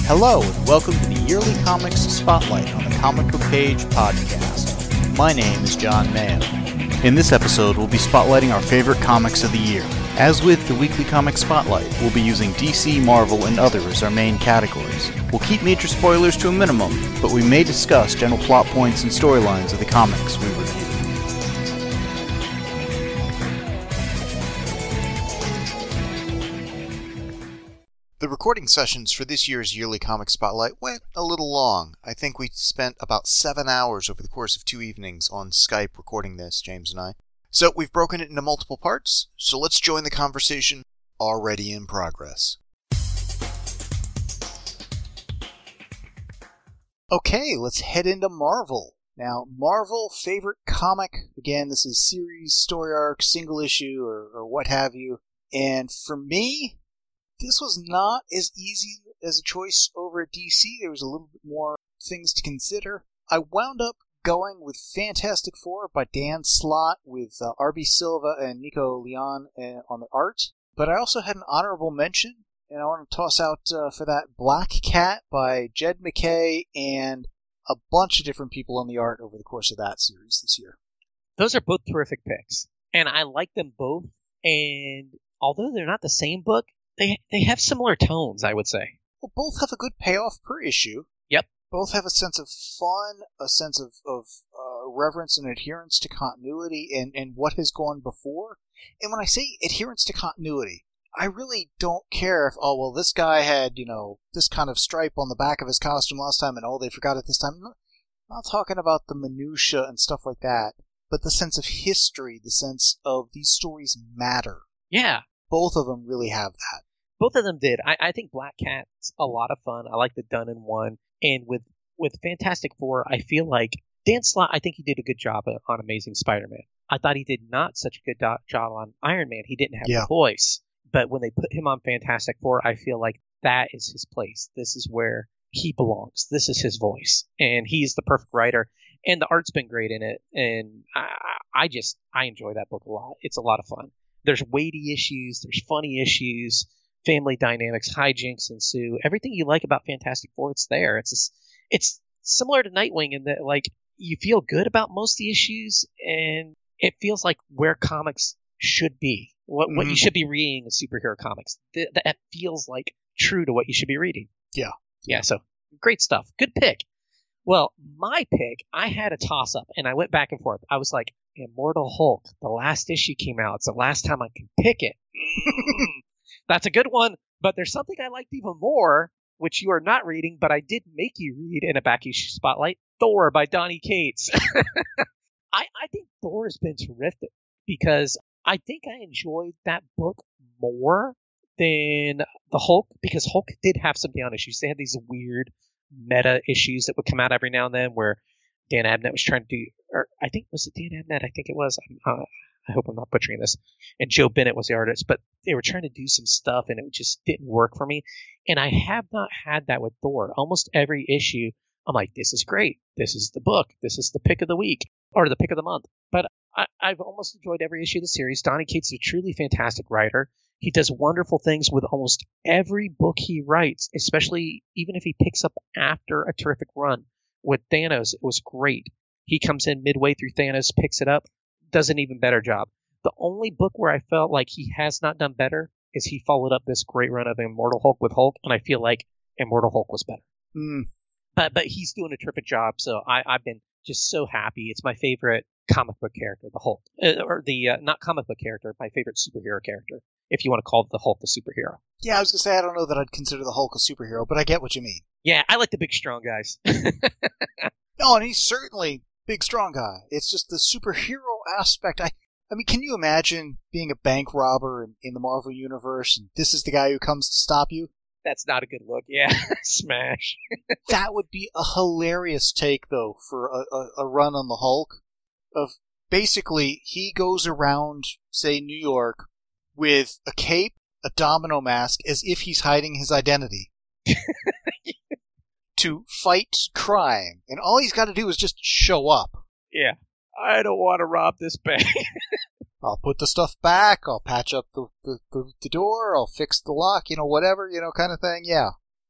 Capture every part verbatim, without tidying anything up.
Hello, and welcome to the Yearly Comics Spotlight on the Comic Book Page podcast. My name is John Mayo. In this episode, we'll be spotlighting our favorite comics of the year. As with the Weekly Comic Spotlight, we'll be using D C, Marvel, and other as our main categories. We'll keep major spoilers to a minimum, but we may discuss general plot points and storylines of the comics we review. The recording sessions for this year's Yearly Comic Spotlight went a little long. I think we spent about seven hours over the course of two evenings on Skype recording this, James and I. So we've broken it into multiple parts, so let's join the conversation already in progress. Okay, let's head into Marvel. Now, Marvel favorite comic, again, this is series, story arc, single issue, or, or what have you. And for me, this was not as easy as a choice over at D C. There was a little bit more things to consider. I wound up going with Fantastic Four by Dan Slott with uh, R B Silva and Nico Leon uh, on the art. But I also had an honorable mention, and I want to toss out uh, for that Black Cat by Jed MacKay and a bunch of different people on the art over the course of that series this year. Those are both terrific picks, and I like them both. And although they're not the same book, They they have similar tones, I would say. Well, both have a good payoff per issue. Yep. Both have a sense of fun, a sense of, of uh, reverence and adherence to continuity and, and what has gone before. And when I say adherence to continuity, I really don't care if, oh, well, this guy had, you know, this kind of stripe on the back of his costume last time and, oh, they forgot it this time. I'm not, I'm not talking about the minutia and stuff like that, but the sense of history, the sense of these stories matter. Yeah. Both of them really have that. Both of them did. I, I think Black Cat's a lot of fun. I like the done in one. And with, with Fantastic Four, I feel like Dan Slott, I think he did a good job on Amazing Spider-Man. I thought he did not such a good do- job on Iron Man. He didn't have yeah. the voice. But when they put him on Fantastic Four, I feel like that is his place. This is where he belongs. This is his voice. And he's the perfect writer. And the art's been great in it. And I, I just, I enjoy that book a lot. It's a lot of fun. There's weighty issues. There's funny issues. Family dynamics, hijinks ensue. Everything you like about Fantastic Four, it's there. It's just, it's similar to Nightwing in that, like, you feel good about most of the issues, and it feels like where comics should be. What mm-hmm. what you should be reading in superhero comics. Th- that feels like true to what you should be reading. Yeah. Yeah, so great stuff. Good pick. Well, my pick, I had a toss-up, and I went back and forth. I was like, Immortal Hulk. The last issue came out. It's the last time I can pick it. That's a good one, but there's something I liked even more, which you are not reading, but I did make you read in a back issue spotlight, Thor by Donny Cates. I, I think Thor has been terrific because I think I enjoyed that book more than the Hulk, because Hulk did have some down issues. They had these weird meta issues that would come out every now and then where Dan Abnett was trying to do, or I think, was it Dan Abnett? I think it was. Uh, I hope I'm not butchering this. And Joe Bennett was the artist, but they were trying to do some stuff and it just didn't work for me. And I have not had that with Thor. Almost every issue, I'm like, this is great. This is the book. This is the pick of the week or the pick of the month. But I, I've almost enjoyed every issue of the series. Donny Cates is a truly fantastic writer. He does wonderful things with almost every book he writes, especially even if he picks up after a terrific run. With Thanos, it was great. He comes in midway through Thanos, picks it up, does an even better job. The only book where I felt like he has not done better is he followed up this great run of Immortal Hulk with Hulk, and I feel like Immortal Hulk was better. Mm. But but he's doing a terrific job, so I, I've been just so happy. It's my favorite comic book character, the Hulk. Uh, or the, uh, not comic book character, my favorite superhero character, if you want to call the Hulk a superhero. Yeah, I was going to say, I don't know that I'd consider the Hulk a superhero, but I get what you mean. Yeah, I like the big, strong guys. No, and he's certainly big, strong guy. It's just the superhero aspect. I I mean, can you imagine being a bank robber in, in the Marvel Universe, and this is the guy who comes to stop you? That's not a good look. Yeah, smash. That would be a hilarious take, though, for a, a, a run on the Hulk. Of basically, he goes around, say, New York, with a cape, a domino mask, as if he's hiding his identity. To fight crime. And all he's got to do is just show up. Yeah. I don't want to rob this bank. I'll put the stuff back, I'll patch up the, the, the, the door, I'll fix the lock, you know, whatever, you know, kind of thing, yeah.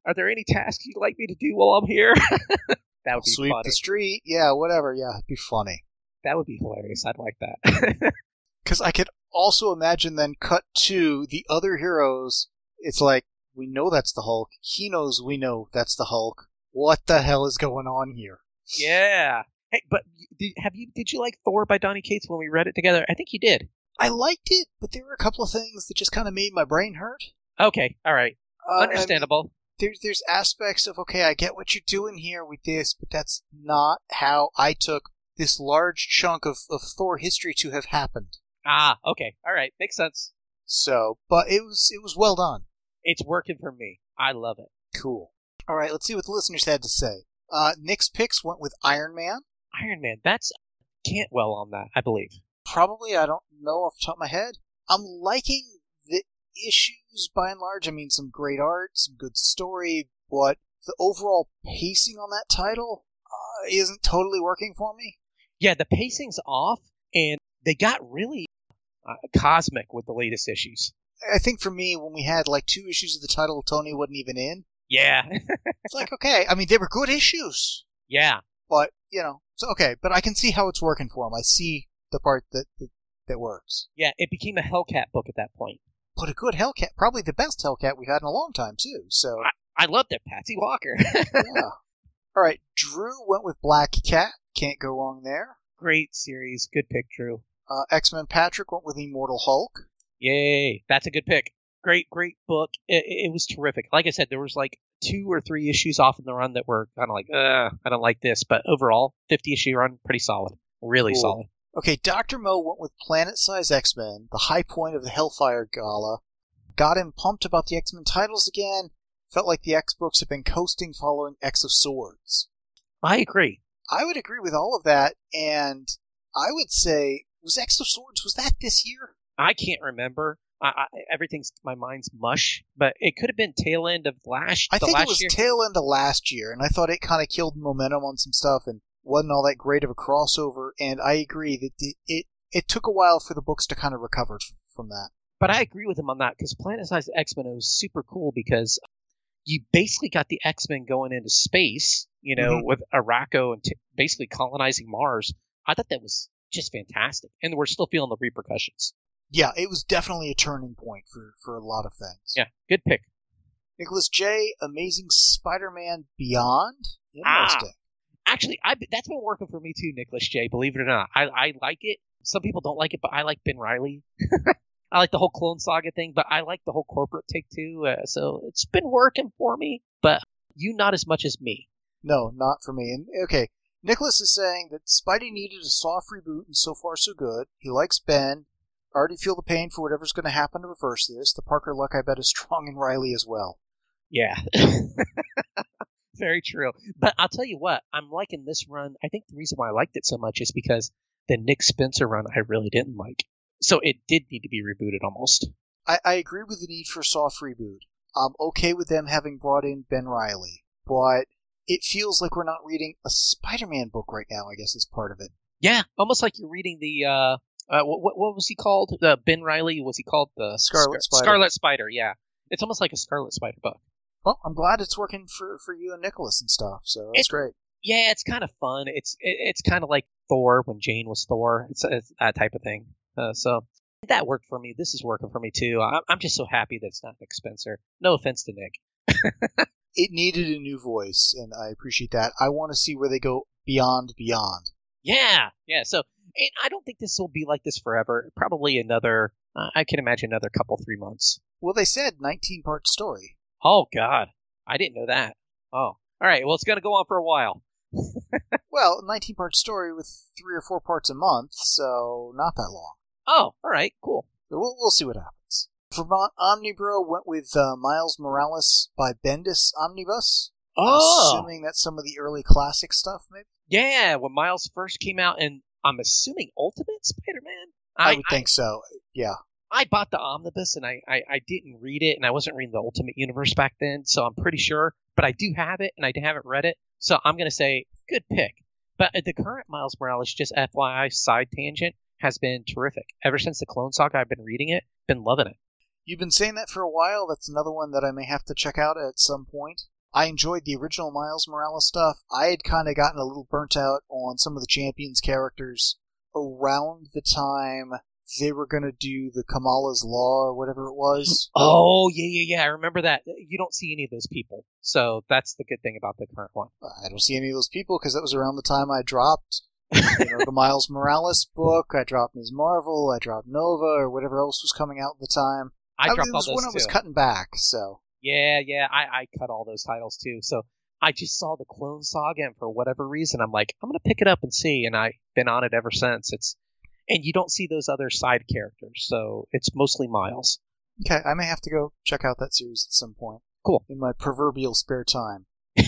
Are there any tasks you'd like me to do while I'm here? That would be Sweep funny. the street. Yeah, whatever. Yeah, it'd be funny. That would be hilarious. I'd like that. Because I could also imagine then cut to the other heroes. It's like, we know that's the Hulk. He knows we know that's the Hulk. What the hell is going on here? Yeah. Hey, but did, have you? Did you like Thor by Donny Cates when we read it together? I think you did. I liked it, but there were a couple of things that just kind of made my brain hurt. Okay, all right. Uh, Understandable. I mean, there's there's aspects of, okay, I get what you're doing here with this, but that's not how I took this large chunk of, of Thor history to have happened. Ah, okay. All right. Makes sense. So, but it was it was well done. It's working for me. I love it. Cool. All right, let's see what the listeners had to say. Uh, Nick's picks went with Iron Man. Iron Man. That's Cantwell on that, I believe. Probably, I don't know off the top of my head. I'm liking the issues by and large. I mean, some great art, some good story, but the overall pacing on that title uh, isn't totally working for me. Yeah, the pacing's off, and they got really uh, cosmic with the latest issues. I think for me, when we had like two issues of the title, Tony wasn't even in. Yeah. It's like, okay, I mean, they were good issues. Yeah. But, you know, so okay, but I can see how it's working for him. I see the part that that, that works. Yeah, it became a Hellcat book at that point. But a good Hellcat, probably the best Hellcat we've had in a long time, too. So I, I loved it, Patsy Walker. Yeah. All right, Drew went with Black Cat. Can't go wrong there. Great series. Good pick, Drew. Uh, X-Men Patrick went with Immortal Hulk. Yay. That's a good pick. Great, great book. It, it was terrific. Like I said, there was like two or three issues off in the run that were kind of like, uh, I don't like this. But overall, fifty-issue run, pretty solid. Really Cool. solid. Okay, Doctor Mo went with Planet-Size X-Men, the high point of the Hellfire Gala. Got him pumped about the X-Men titles again. Felt like the X-books have been coasting following X of Swords. I agree. I would agree with all of that, and I would say, was X of Swords, was that this year? I can't remember. I, I, everything's, my mind's mush, but it could have been tail end of last, I the think last it was year. tail end of last year, and I thought it kind of killed momentum on some stuff and wasn't all that great of a crossover, and I agree that it, it, it took a while for the books to kind of recover f- from that. But I agree with him on that, because Planet-Size X-Men was super cool, because you basically got the X-Men going into space, you know, Mhm. with Arakko and t- basically colonizing Mars. I thought that was just fantastic, and we're still feeling the repercussions. Yeah, it was definitely a turning point for, for a lot of things. Yeah, good pick. Nicholas J., Amazing Spider-Man Beyond? Ah. Interesting. Actually, I, that's been working for me too, Nicholas J., believe it or not. I, I like it. Some people don't like it, but I like Ben Reilly. I like the whole Clone Saga thing, but I like the whole corporate take too. Uh, so it's been working for me, but you not as much as me. No, not for me. And okay, Nicholas is saying that Spidey needed a soft reboot, and so far so good. He likes Ben. Already feel the pain for whatever's going to happen to reverse this. The Parker luck, I bet, is strong in Riley as well. Yeah. Very true. But I'll tell you what, I'm liking this run. I think the reason why I liked it so much is because the Nick Spencer run I really didn't like. So it did need to be rebooted almost. I, I agree with the need for a soft reboot. I'm okay with them having brought in Ben Reilly, but it feels like we're not reading a Spider-Man book right now, I guess is part of it. Yeah, almost like you're reading the, uh, uh what, what was he called? The Ben Reilly, was he called the Scarlet Scar- Spider. Scarlet Spider, yeah. It's almost like a Scarlet Spider book. Well, I'm glad it's working for, for you and Nicholas and stuff, so that's It- great. Yeah, it's kind of fun. It's it, it's kind of like Thor when Jane was Thor. It's, it's that type of thing. Uh, so that worked for me. This is working for me too. I'm, I'm just so happy that it's not Nick Spencer. No offense to Nick. It needed a new voice, and I appreciate that. I want to see where they go beyond beyond. Yeah, yeah. So and I don't think this will be like this forever. Probably another. Uh, I can imagine another couple, three months. Well, they said nineteen-part story. Oh God, I didn't know that. Oh, all right. Well, it's gonna go on for a while. Well, nineteen-part story with three or four parts a month, so not that long. Oh, all right, cool. So we'll, we'll see what happens. Vermont Omnibro went with uh, Miles Morales by Bendis Omnibus. Oh, Assuming that's some of the early classic stuff, maybe? yeah. When Miles first came out, and I'm assuming Ultimate Spider-Man. I, would think so, yeah. I bought the omnibus and I, I, I didn't read it, and I wasn't reading the Ultimate Universe back then, so I'm pretty sure. But I do have it, and I haven't read it, so I'm going to say good pick. But the current Miles Morales, just F Y I, side tangent, has been terrific. Ever since the Clone Saga, I've been reading it, been loving it. You've been saying that for a while. That's another one that I may have to check out at some point. I enjoyed the original Miles Morales stuff. I had kind of gotten a little burnt out on some of the Champions characters around the time they were going to do the Kamala's Law or whatever it was. Oh, yeah, yeah, yeah. I remember that. You don't see any of those people. So that's the good thing about the current one. I don't see any of those people because that was around the time I dropped you know, the Miles Morales book. I dropped Miz Marvel. I dropped Nova or whatever else was coming out at the time. I, I dropped it was all those when I was too. cutting back, so. Yeah, yeah. I, I cut all those titles too. So I just saw the Clone Saga, and for whatever reason, I'm like, I'm going to pick it up and see. And I've been on it ever since. It's And you don't see those other side characters, so it's mostly Miles. Okay, I may have to go check out that series at some point. Cool. In my proverbial spare time.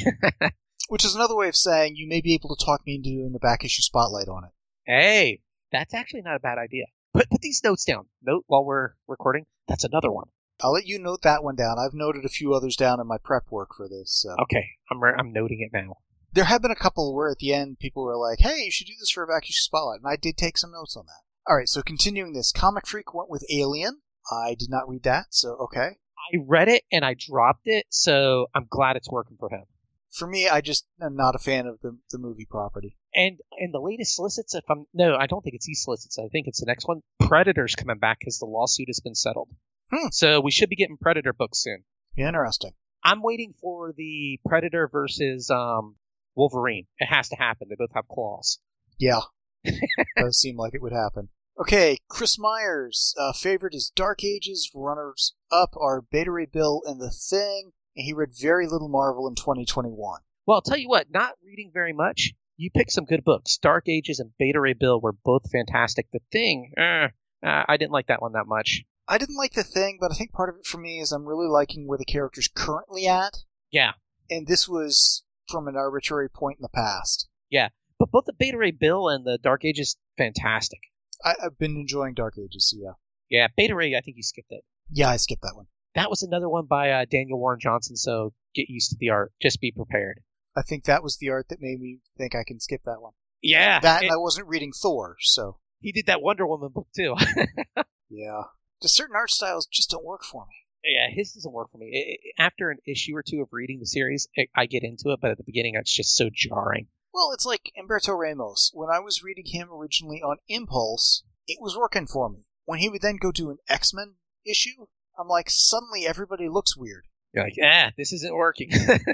Which is another way of saying you may be able to talk me into doing a back issue spotlight on it. Hey, that's actually not a bad idea. Put put these notes down. Note while we're recording. That's another one. I'll let you note that one down. I've noted a few others down in my prep work for this. So. Okay, I'm re- I'm noting it now. There have been a couple where at the end people were like, hey, you should do this for a back issue spotlight, and I did take some notes on that. Alright, so continuing this, Comic Freak went with Alien. I did not read that, so okay. I read it and I dropped it, so I'm glad it's working for him. For me, I just am not a fan of the the movie property. And and the latest solicits, if I'm no, I don't think it's these solicits. I think it's the next one. Predator's coming back because the lawsuit has been settled. Hmm. So we should be getting Predator books soon. Interesting. I'm waiting for the Predator versus um, Wolverine. It has to happen. They both have claws. Yeah. Does seem like it would happen. Okay, Chris Myers' uh, favorite is Dark Ages. Runners up are Beta Ray Bill and The Thing, and he read very little Marvel in twenty twenty-one. Well, I'll tell you what, not reading very much. You picked some good books. Dark Ages and Beta Ray Bill were both fantastic. The Thing, eh, uh, I didn't like that one that much. I didn't like The Thing, but I think part of it for me is I'm really liking where the character's currently at. Yeah. And this was from an arbitrary point in the past. Yeah. But both the Beta Ray Bill and the Dark Ages, fantastic. I, I've been enjoying Dark Ages, so yeah. Yeah, Beta Ray, I think you skipped it. Yeah, I skipped that one. That was another one by uh, Daniel Warren Johnson, so get used to the art. Just be prepared. I think that was the art that made me think I can skip that one. Yeah. That it, and I wasn't reading Thor, so. He did that Wonder Woman book, too. Yeah. Just certain art styles just don't work for me. Yeah, his doesn't work for me. It, it, after an issue or two of reading the series, it, I get into it, but at the beginning, it's just so jarring. Well, it's like Humberto Ramos. When I was reading him originally on Impulse, it was working for me. When he would then go do an X-Men issue, I'm like, suddenly everybody looks weird. You're like, ah, this isn't working.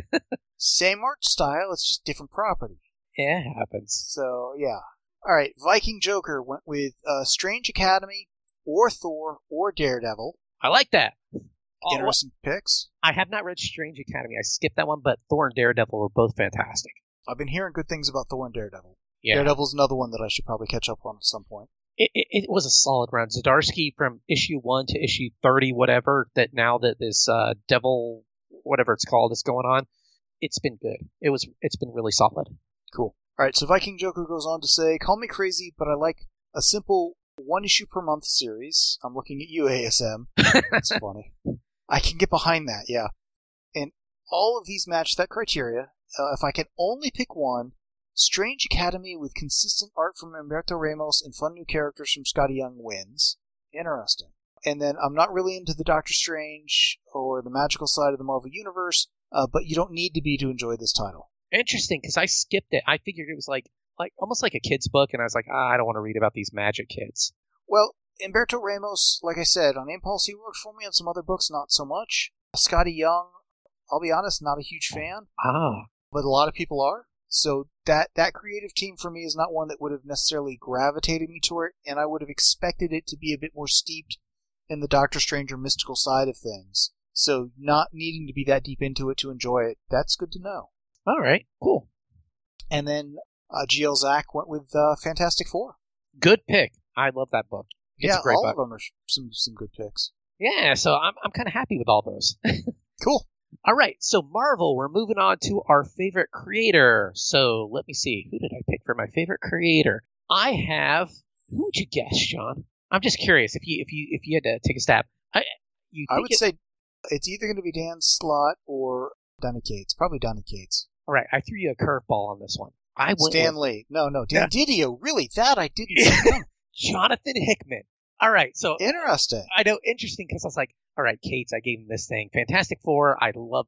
Same art style, it's just different property. Yeah, it happens. So, yeah. Alright, Viking Joker went with uh, Strange Academy, or Thor, or Daredevil. I like that. Interesting oh, picks. I have not read Strange Academy. I skipped that one, but Thor and Daredevil were both fantastic. I've been hearing good things about Thor and Daredevil. Yeah. Daredevil's another one that I should probably catch up on at some point. It, it, it was a solid run. Zdarsky from issue one to issue thirty, whatever, that now that this uh, Devil, whatever it's called, is going on, it's been good. It was, it's been really solid. Cool. Alright, so Viking Joker goes on to say, call me crazy, but I like a simple one issue per month series. I'm looking at you, A S M. That's funny. I can get behind that, yeah. And all of these match that criteria. Uh, if I can only pick one, Strange Academy with consistent art from Humberto Ramos and fun new characters from Scotty Young wins. Interesting. And then I'm not really into the Doctor Strange or the magical side of the Marvel Universe, uh, but you don't need to be to enjoy this title. Interesting, because I skipped it. I figured it was like, like almost like a kid's book, and I was like, ah, I don't want to read about these magic kids. Well, Humberto Ramos, like I said, on Impulse he worked for me, on some other books not so much. Scotty Young, I'll be honest, not a huge fan. Ah. But a lot of people are. So that, that creative team for me is not one that would have necessarily gravitated me toward it, and I would have expected it to be a bit more steeped in the Doctor Strange or mystical side of things. So not needing to be that deep into it to enjoy it, that's good to know. All right, cool. And then uh, G L Zach went with uh, Fantastic Four. Good pick. I love that book. It's yeah, a great all book. of them are some, some good picks. Yeah, so I'm I'm kind of happy with all those. Cool. All right, so Marvel, we're moving on to our favorite creator. So let me see. Who did I pick for my favorite creator? I have. Who would you guess, Sean? I'm just curious if you if you if you had to take a stab. I you I think would it, say it's either going to be Dan Slott or Donny Cates. Probably Donny Cates. All right, I threw you a curveball on this one. I went Stan with, Lee. No, no, Dan Yeah. Didio. Really, that I didn't see coming. Jonathan Hickman. All right, so Interesting. I know, interesting, because I was like, all right, Cates, I gave him this thing. Fantastic Four, I loved it.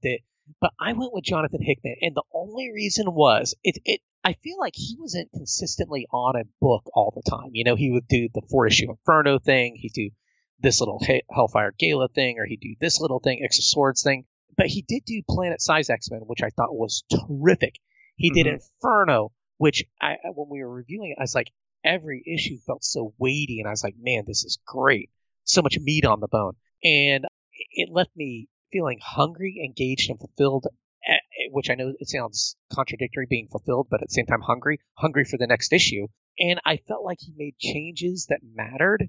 But I went with Jonathan Hickman, and the only reason was it. It I feel like he wasn't consistently on a book all the time. You know, he would do the four issue Inferno thing. He'd do this little Hellfire Gala thing, or he'd do this little thing, X of Swords thing. But he did do Planet Size X-Men, which I thought was terrific. He did mm-hmm. Inferno, which I, when we were reviewing it, I was like, every issue felt so weighty, and I was like, man, this is great. So much meat on the bone. And it left me feeling hungry, engaged, and fulfilled, which I know it sounds contradictory being fulfilled, but at the same time hungry, hungry for the next issue. And I felt like he made changes that mattered.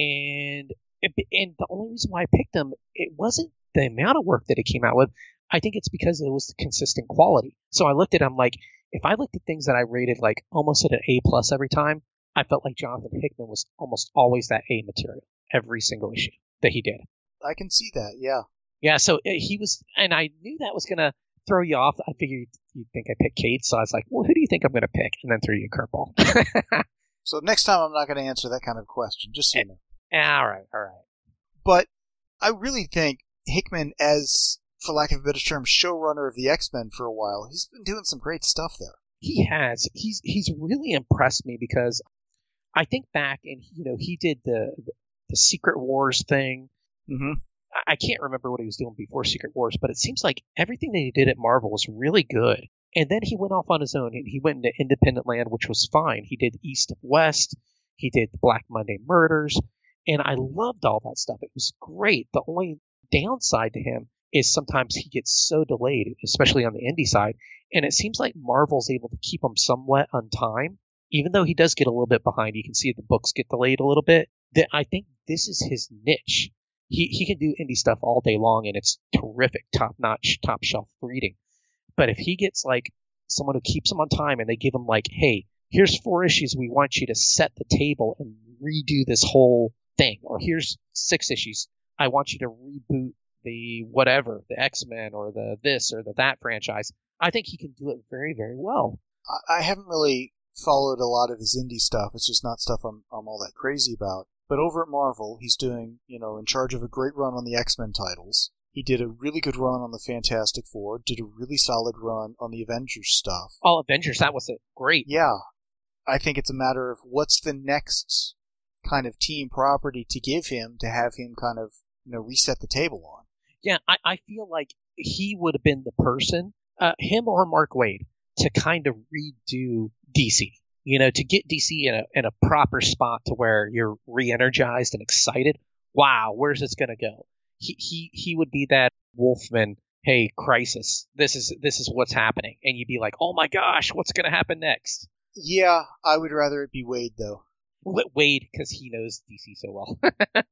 And it, and the only reason why I picked him, it wasn't the amount of work that it came out with. I think it's because it was the consistent quality. So I looked at him like, if I looked at things that I rated like almost at an A plus every time, I felt like Jonathan Hickman was almost always that A material every single issue that he did. I can see that, yeah. Yeah, so he was, and I knew that was going to throw you off. I figured you'd think I picked Cade, so I was like, well, who do you think I'm going to pick? And then threw you a curveball. So next time I'm not going to answer that kind of question, just so you know. All right, all right. But I really think Hickman, as, for lack of a better term, showrunner of the X-Men for a while, he's been doing some great stuff there. He has. He's he's really impressed me because I think back and, you know, he did the the Secret Wars thing. Mm-hmm. I can't remember what he was doing before Secret Wars, but it seems like everything that he did at Marvel was really good. And then he went off on his own, and he went into independent land, which was fine. He did East of West. He did the Black Monday Murders. And I loved all that stuff. It was great. The only downside to him is sometimes he gets so delayed, especially on the indie side. And it seems like Marvel's able to keep him somewhat on time. Even though he does get a little bit behind, you can see the books get delayed a little bit. That I think this is his niche. He he can do indie stuff all day long, and it's terrific, top-notch, top-shelf reading. But if he gets, like, someone who keeps him on time and they give him, like, hey, here's four issues, we want you to set the table and redo this whole thing. Or here's six issues, I want you to reboot the whatever, the X-Men or the this or the that franchise. I think he can do it very, very well. I haven't really followed a lot of his indie stuff. It's just not stuff I'm, I'm all that crazy about. But over at Marvel, he's doing, you know, in charge of a great run on the X-Men titles. He did a really good run on the Fantastic Four, did a really solid run on the Avengers stuff. Oh, Avengers, that was it. Great. Yeah. I think it's a matter of what's the next kind of team property to give him to have him kind of, you know, reset the table on. Yeah, I, I feel like he would have been the person, uh, him or Mark Waid, to kind of redo D C. You know, to get D C in a in a proper spot to where you're re-energized and excited. Wow, where's this going to go? He he he would be that Wolfman. Hey, crisis! This is this is what's happening, and you'd be like, oh my gosh, what's going to happen next? Yeah, I would rather it be Waid though. W- Waid, because he knows D C so well.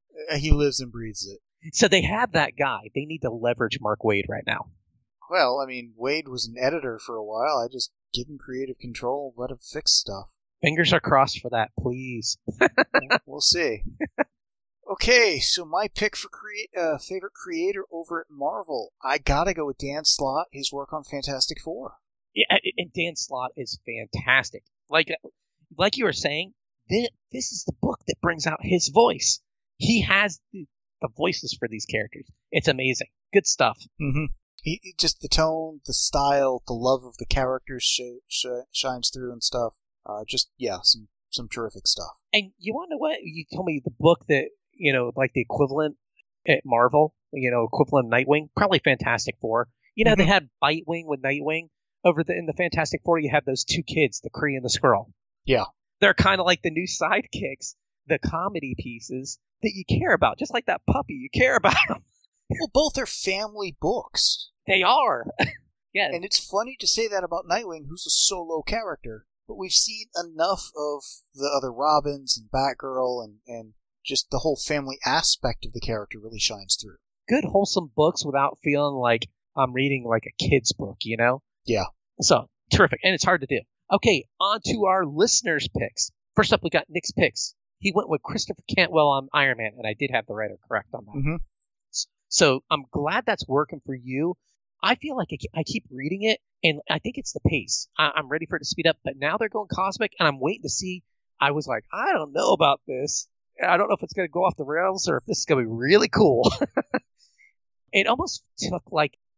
He lives and breathes it. So they have that guy. They need to leverage Mark Waid right now. Well, I mean, Waid was an editor for a while. I just give him creative control, let him fix stuff. Fingers are crossed for that, please. We'll see. Okay, so my pick for crea- uh, favorite creator over at Marvel, I gotta go with Dan Slott, his work on Fantastic Four. Yeah, and Dan Slott is fantastic. Like, like you were saying, this, this is the book that brings out his voice. He has the, the voices for these characters. It's amazing. Good stuff. Mm-hmm. He, he just the tone, the style, the love of the characters sh- sh- shines through and stuff. Uh, just yeah, some some terrific stuff. And you want to know what? You told me the book that, you know, like the equivalent at Marvel, you know, equivalent Nightwing, probably Fantastic Four. You know, mm-hmm. They had Bitewing with Nightwing over the in the Fantastic Four. You had those two kids, the Kree and the Skrull. Yeah, they're kind of like the new sidekicks, the comedy pieces that you care about, just like that puppy. You care about them. Well, both are family books. They are. Yeah. And it's funny to say that about Nightwing, who's a solo character, but we've seen enough of the other Robins and Batgirl and, and just the whole family aspect of the character really shines through. Good, wholesome books without feeling like I'm reading like a kid's book, you know? Yeah. So, terrific. And it's hard to do. Okay, on to our listeners' picks. First up, we got Nick's picks. He went with Christopher Cantwell on Iron Man, and I did have the writer correct on that. Mm-hmm. So I'm glad that's working for you. I feel like I keep reading it, and I think it's the pace. I'm ready for it to speed up, but now they're going cosmic, and I'm waiting to see. I was like, I don't know about this. I don't know if it's going to go off the rails or if this is going to be really cool. It almost took like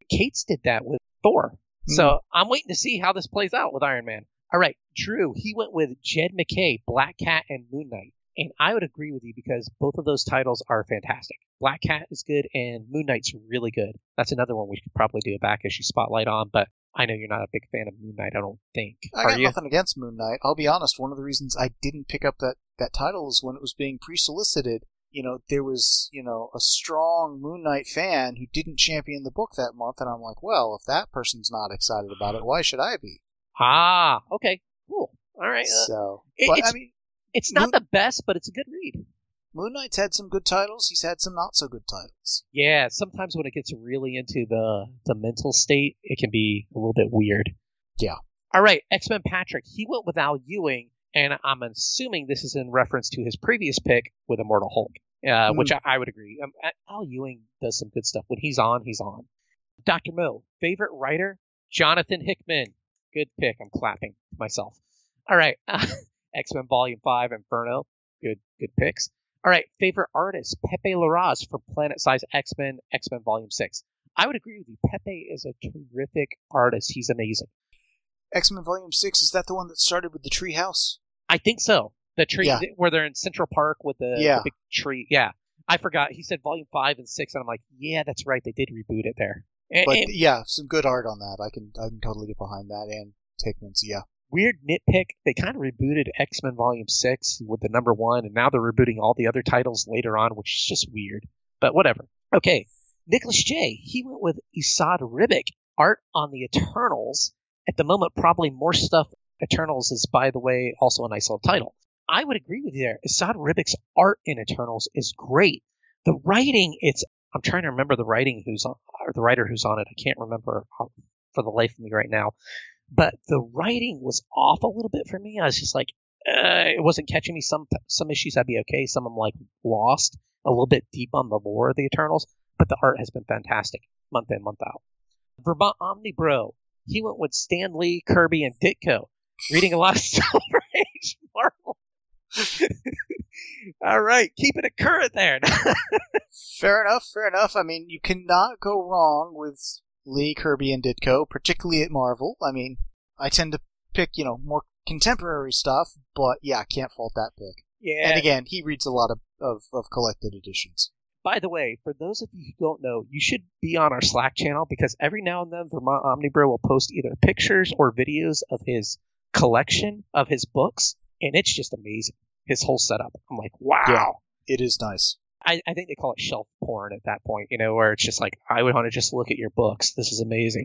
Cates did that with Thor. Mm. So I'm waiting to see how this plays out with Iron Man. All right, Drew, he went with Jed MacKay, Black Cat, and Moon Knight. And I would agree with you because both of those titles are fantastic. Black Cat is good and Moon Knight's really good. That's another one we could probably do a back issue spotlight on, but I know you're not a big fan of Moon Knight, I don't think. I Are got you? nothing against Moon Knight. I'll be honest, one of the reasons I didn't pick up that, that title is when it was being pre-solicited, you know, there was, you know, a strong Moon Knight fan who didn't champion the book that month, and I'm like, well, if that person's not excited about it, why should I be? Ah, okay, cool. All right. Uh, so, it, but, it's, I mean... It's not Moon, the best, but it's a good read. Moon Knight's had some good titles. He's had some not so good titles. Yeah, sometimes when it gets really into the, the mental state, it can be a little bit weird. Yeah. All right, X-Men Patrick. He went with Al Ewing, and I'm assuming this is in reference to his previous pick with Immortal Hulk, uh, mm. which I, I would agree. Um, Al Ewing does some good stuff. When he's on, he's on. Doctor Mo, favorite writer? Jonathan Hickman. Good pick. I'm clapping myself. All right. X-Men Volume five, Inferno. Good good picks. All right, favorite artist, Pepe Larraz for Planet Size X-Men, X-Men Volume six. I would agree with you. Pepe is a terrific artist. He's amazing. X-Men Volume six, is that the one that started with the tree house? I think so. The tree, yeah. where they're in Central Park with the, yeah. the big tree. Yeah. I forgot. He said Volume five and six, and I'm like, yeah, that's right. They did reboot it there. And, but, and, yeah, some good art on that. I can I can totally get behind that. And Hickman's, yeah. Weird nitpick, they kind of rebooted X-Men Volume six with the number one, and now they're rebooting all the other titles later on, which is just weird. But whatever. Okay, Nicholas J., he went with Esad Ribic, art on the Eternals. At the moment, probably more stuff. Eternals is, by the way, also a nice little title. I would agree with you there. Esad Ribic's art in Eternals is great. The writing, it's, I'm trying to remember the writing who's on, or the writer who's on it. I can't remember how, for the life of me right now. But the writing was off a little bit for me. I was just like, uh, it wasn't catching me. Some some issues I'd be okay. Some I'm like lost a little bit deep on the lore of the Eternals. But the art has been fantastic, month in, month out. Vermont Omnibro, he went with Stan Lee, Kirby, and Ditko. Reading a lot of Silver Age Marvel. All right, keeping it current there. Fair enough, fair enough. I mean, you cannot go wrong with Lee, Kirby, and Ditko, particularly at Marvel. I mean, I tend to pick, you know, more contemporary stuff, but yeah, can't fault that pick. Yeah. And again, he reads a lot of, of, of collected editions. By the way, for those of you who don't know, you should be on our Slack channel because every now and then Vermont Omnibro will post either pictures or videos of his collection of his books, and it's just amazing. His whole setup. I'm like, wow. Yeah, it is nice. I, I think they call it shelf porn at that point, you know, where it's just like, I would want to just look at your books. This is amazing.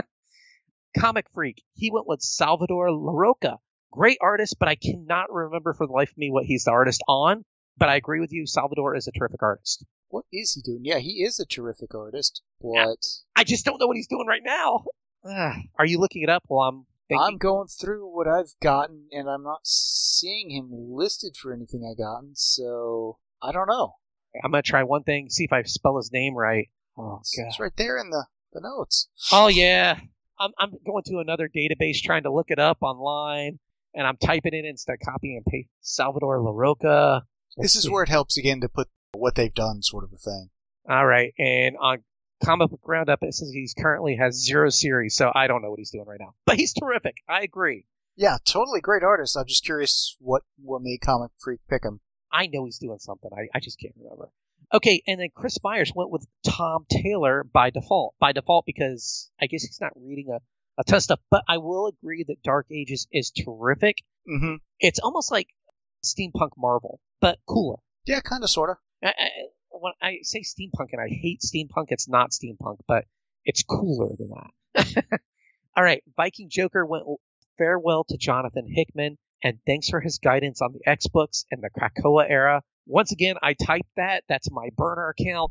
Comic Freak. He went with Salvador Larroca. Great artist, but I cannot remember for the life of me what he's the artist on. But I agree with you. Salvador is a terrific artist. What is he doing? Yeah, he is a terrific artist, but... I, I just don't know what he's doing right now. Uh, are you looking it up while I'm thinking? I'm going through what I've gotten, and I'm not seeing him listed for anything I've gotten, so I don't know. I'm going to try one thing, see if I spell his name right. Oh, God. It's right there in the, the notes. Oh, yeah. I'm I'm going to another database trying to look it up online, and I'm typing it in instead of copying and paste. Salvador Larroca. This is where it helps, again, to put what they've done sort of a thing. All right. And on Comic Book Roundup, it says he currently has zero series, so I don't know what he's doing right now. But he's terrific. I agree. Yeah, totally great artist. I'm just curious what, what made Comic Freak pick him. I know he's doing something. I, I just can't remember. Okay, and then Chris Myers went with Tom Taylor by default. By default because I guess he's not reading a, a ton of stuff. But I will agree that Dark Ages is terrific. Mm-hmm. It's almost like steampunk Marvel, but cooler. Yeah, kind of, sort of. I, I, when I say steampunk, and I hate steampunk, it's not steampunk, but it's cooler than that. All right, Viking Joker went farewell to Jonathan Hickman, and thanks for his guidance on the X-Books and the Krakoa era. Once again, I typed that. That's my burner account.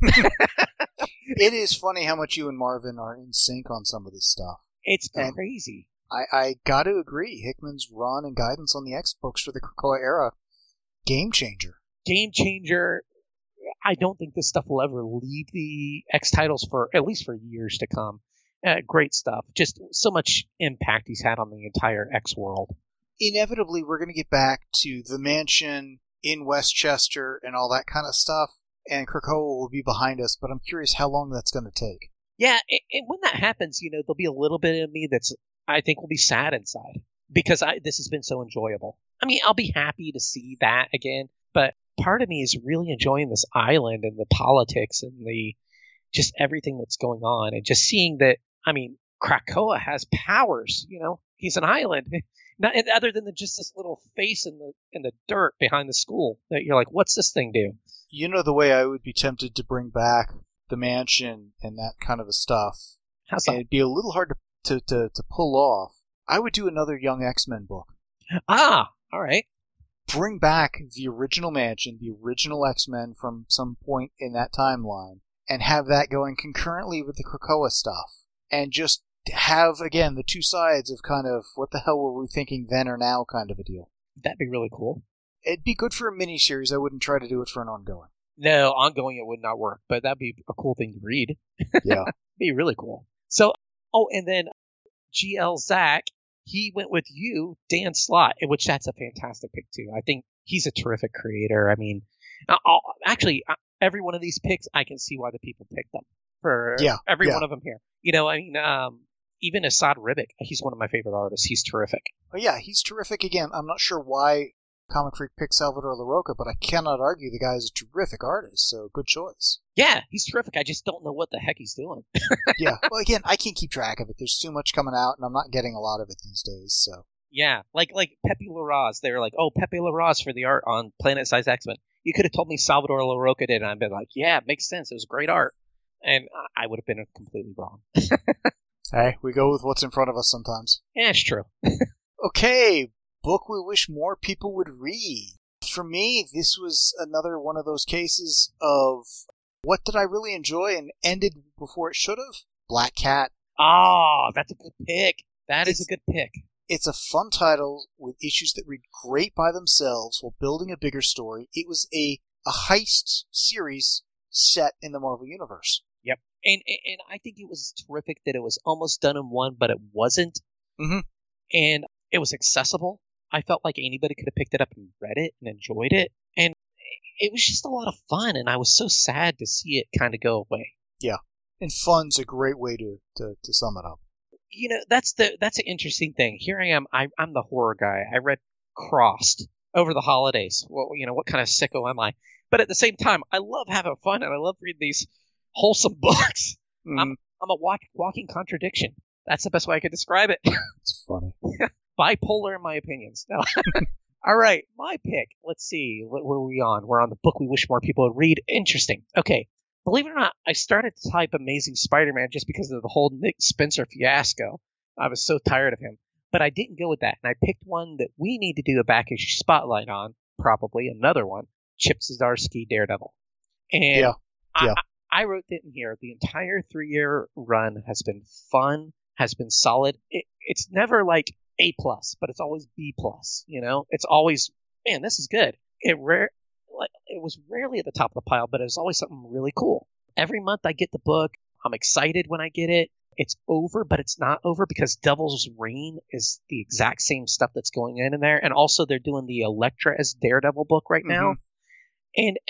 It is funny how much you and Marvin are in sync on some of this stuff. It's and crazy. I, I got to agree. Hickman's run and guidance on the X-Books for the Krakoa era, game changer. Game changer. I don't think this stuff will ever leave the X titles for at least for years to come. Uh, great stuff. Just so much impact he's had on the entire X world. Inevitably, we're going to get back to the mansion in Westchester and all that kind of stuff, and Krakoa will be behind us, but I'm curious how long that's going to take. Yeah, and, and when that happens, you know, there'll be a little bit of me that's, I think, will be sad inside because I, this has been so enjoyable. I mean, I'll be happy to see that again, but part of me is really enjoying this island and the politics and the just everything that's going on, and just seeing that. I mean, Krakoa has powers. You know, he's an island, not other than the, just this little face in the in the dirt behind the school. That you're like, what's this thing do? You know the way I would be tempted to bring back the mansion and that kind of a stuff. How's that? And it'd be a little hard to, to, to, to pull off. I would do another Young X-Men book. Ah, all right. Bring back the original mansion, the original X-Men from some point in that timeline, and have that going concurrently with the Krakoa stuff. And just have, again, the two sides of kind of what the hell were we thinking then or now kind of a deal. That'd be really cool. It'd be good for a miniseries. I wouldn't try to do it for an ongoing. No, ongoing it would not work, but that'd be a cool thing to read. Yeah. Be really cool. So, oh, and then G L Zach, he went with you, Dan Slott, which that's a fantastic pick too. I think he's a terrific creator. I mean, I'll, actually, every one of these picks, I can see why the people picked them for yeah, every yeah. one of them here. You know, I mean, um, even Asad Ribic, he's one of my favorite artists. He's terrific. Oh, yeah, he's terrific. Again, I'm not sure why Comic Freak picked Salvador Larroca, but I cannot argue the guy is a terrific artist, so good choice. Yeah, he's terrific. I just don't know what the heck he's doing. Yeah, well, again, I can't keep track of it. There's too much coming out, and I'm not getting a lot of it these days, so. Yeah, like like Pepe Larraz. They were like, oh, Pepe Larraz for the art on Planet Size X-Men. You could have told me Salvador Larroca did, and I'd been like, yeah, it makes sense. It was great art. And I would have been completely wrong. Hey, we go with what's in front of us sometimes. Yeah, it's true. Okay, book we wish more people would read. For me, this was another one of those cases of what did I really enjoy and ended before it should have? Black Cat. Oh, that's a good pick. That It's- is a good pick. It's a fun title with issues that read great by themselves while building a bigger story. It was a, a heist series set in the Marvel Universe. Yep. And, and and I think it was terrific that it was almost done in one, but it wasn't. Mm-hmm. And it was accessible. I felt like anybody could have picked it up and read it and enjoyed it. And it was just a lot of fun, and I was so sad to see it kind of go away. Yeah. And fun's a great way to, to, to sum it up. You know, that's the that's an interesting thing. Here I am. I, I'm the horror guy. I read Crossed over the holidays. Well, you know, what kind of sicko am I? But at the same time, I love having fun, and I love reading these wholesome books. Mm, I'm I'm a walk, walking contradiction. That's the best way I could describe it. it's funny. Bipolar in my opinions. No. All right, my pick. Let's see. What were we on? We're on the book we wish more people would read. Interesting. Okay. Believe it or not, I started to type Amazing Spider-Man just because of the whole Nick Spencer fiasco. I was so tired of him. But I didn't go with that, and I picked one that we need to do a back issue spotlight on, probably another one, Chip Zdarsky Daredevil. And Yeah, yeah. I, I wrote it in here. The entire three-year run has been fun, has been solid. It, it's never like A plus, but it's always B plus. You know, it's always, man, this is good. It rare. Like, it was rarely at the top of the pile, but it was always something really cool. Every month I get the book. I'm excited when I get it. It's over, but it's not over because Devil's Reign is the exact same stuff that's going in in there. And also they're doing the Elektra as Daredevil book right now. Mm-hmm. And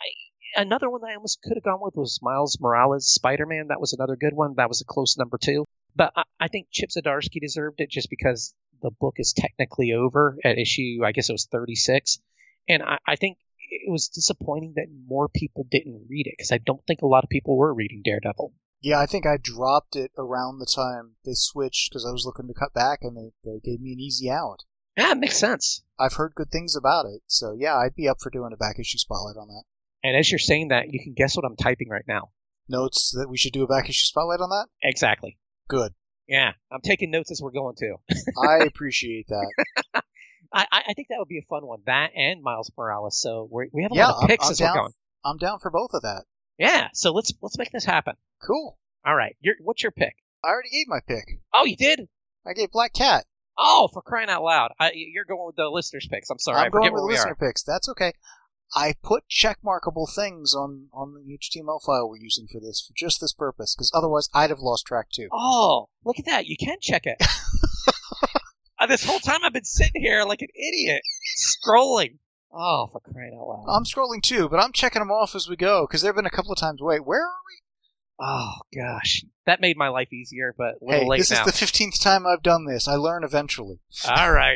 I, another one that I almost could have gone with was Miles Morales Spider-Man. That was another good one. That was a close number two. But I, I think Chip Zdarsky deserved it just because the book is technically over at issue, I guess it was thirty-six. And I, I think it was disappointing that more people didn't read it because I don't think a lot of people were reading Daredevil. Yeah, I think I dropped it around the time they switched because I was looking to cut back, and they, they gave me an easy out. Yeah, it makes sense. I've heard good things about it, so yeah, I'd be up for doing a back issue spotlight on that. And as you're saying that, you can guess what I'm typing right now. Notes that we should do a back issue spotlight on that? Exactly. Good. Yeah, I'm taking notes as we're going too. I appreciate that. I, I think that would be a fun one. That and Miles Morales. So we we have a yeah, lot of picks I'm, I'm as down, we're going. I'm down for both of that. Yeah. So let's let's make this happen. Cool. All right. Your what's your pick? I already gave my pick. Oh, you did? I gave Black Cat. Oh, for crying out loud! I, you're going with the listeners' picks. I'm sorry. I'm I forget going with where we listener are. picks. That's okay. I put checkmarkable things on, on the H T M L file we're using for this, for just this purpose, because otherwise I'd have lost track too. Oh, look at that. You can check it. uh, this whole time I've been sitting here like an idiot, scrolling. Oh, for crying out loud. I'm scrolling too, but I'm checking them off as we go, because there have been a couple of times, wait, where are we? Oh gosh, that made my life easier, but a little Hey, late this now. is the fifteenth time I've done this. I learn eventually. All right.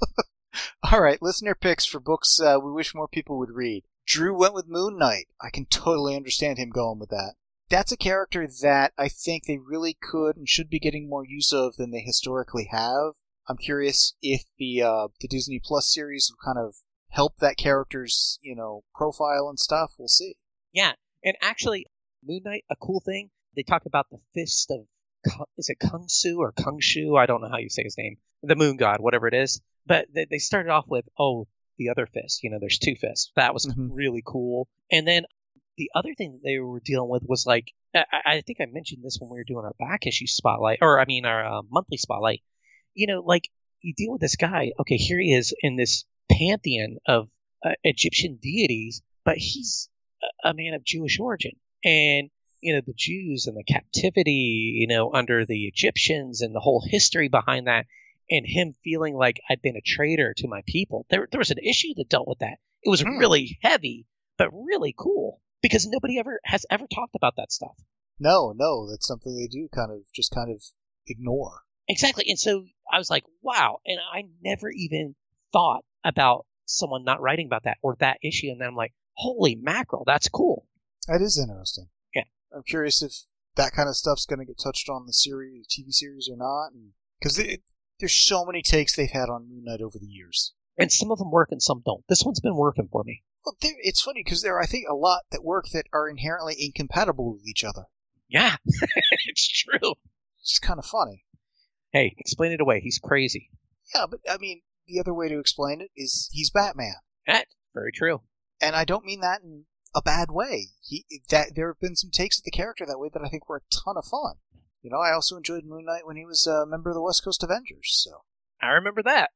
All right, listener picks for books uh, we wish more people would read. Drew went with Moon Knight. I can totally understand him going with that. That's a character that I think they really could and should be getting more use of than they historically have. I'm curious if the uh, the Disney Plus series will kind of help that character's, you know, profile and stuff. We'll see. Yeah, and actually, Moon Knight, a cool thing, they talk about the fist of, is it Kung Su or Kung Shu? I don't know how you say his name. The moon god, whatever it is. But they, they started off with, oh, the other fist. You know, there's two fists. That was mm-hmm. really cool. And then the other thing that they were dealing with was like, I, I think I mentioned this when we were doing our back issue spotlight, or I mean our uh, monthly spotlight. You know, like you deal with this guy. Okay, here he is in this pantheon of uh, Egyptian deities, but he's a, a man of Jewish origin. And, you know, the Jews and the captivity, you know, under the Egyptians and the whole history behind that. And him feeling like I'd been a traitor to my people. There, there was an issue that dealt with that. It was hmm. really heavy, but really cool because nobody ever has ever talked about that stuff. No, no, that's something they do kind of just kind of ignore. Exactly. And so I was like, wow. And I never even thought about someone not writing about that or that issue. And then I'm like, holy mackerel, that's cool. That is interesting. Yeah. I'm curious if that kind of stuff's going to get touched on in the series, T V series or not. Because it. There's so many takes they've had on Moon Knight over the years. And some of them work and some don't. This one's been working for me. Well, it's funny because there are, I think, a lot that work that are inherently incompatible with each other. Yeah, it's true. It's kind of funny. Hey, explain it away. He's crazy. Yeah, but, I mean, the other way to explain it is he's Batman. That's very true. And I don't mean that in a bad way. He that There have been some takes of the character that way that I think were a ton of fun. You know, I also enjoyed Moon Knight when he was a member of the West Coast Avengers, so. I remember that.